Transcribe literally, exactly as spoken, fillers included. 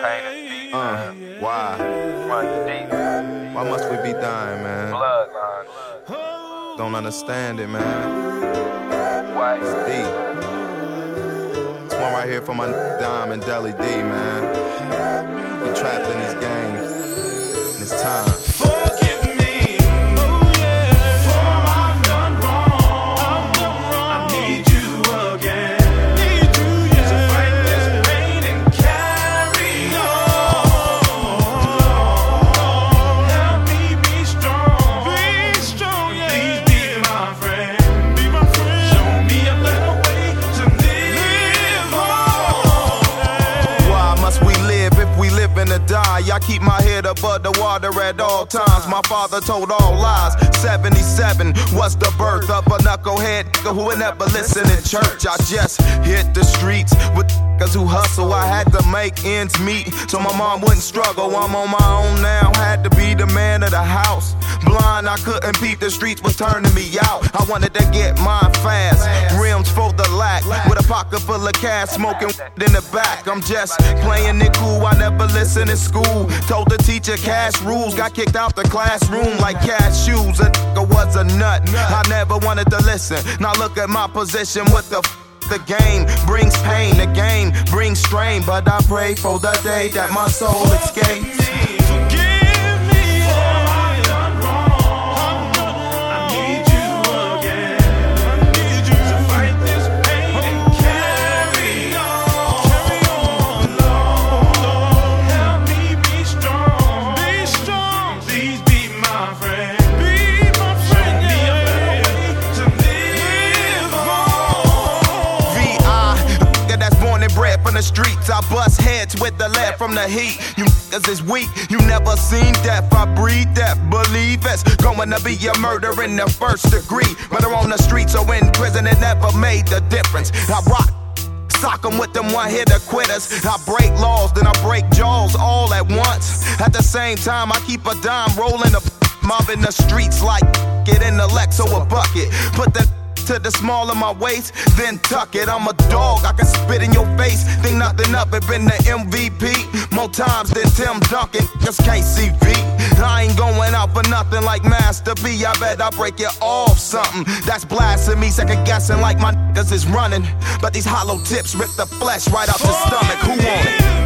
pain is deep. Uh, why? Run deep. Why must we be dying, man? Bloodline. Don't understand it, man. Why? It's deep. This one right here for my Diamond Deli D, man. We trapped in these games, and it's time. Die. I keep my head above the water at all times. My father told all lies. seventy-seven was the birth of a knucklehead who would never listen in church. I just hit the streets with niggas who hustle. I had to make ends meet so my mom wouldn't struggle. I'm on my own now, had to be the man of the house. Blind, I couldn't peep, the streets was turning me out. I wanted to get mine fast, rims for the lack, with a pocket full of cash, smoking in the back. I'm just playing it cool, I never listen in school. Told the teacher cash rules, got kicked out the classroom like cashews. A nigga was a nut, I never wanted to listen. Now look at my position, what the f the game brings pain, the game brings strain. But I pray for the day that my soul escapes. From the streets, I bust heads with the lead from the heat. You niggas is weak, you never seen death. I breathe death, believe it's going to be a murder in the first degree. Whether on the streets or in prison, it never made the difference. I rock, sock 'em with them one-hitter quitters. I break laws, then I break jaws all at once. At the same time, I keep a dime rolling a mob in the streets like get in the Lex or a bucket. Put the to the small of my waist, then tuck it. I'm a dog, I can spit in your face. Think nothing of it, been the M V P more times than Tim Duncan, just can't see V. I ain't going out for nothing like Master B. I bet I break it off something that's blasphemy. Second guessing like my niggas is running, but these hollow tips rip the flesh right out the stomach. Who want it?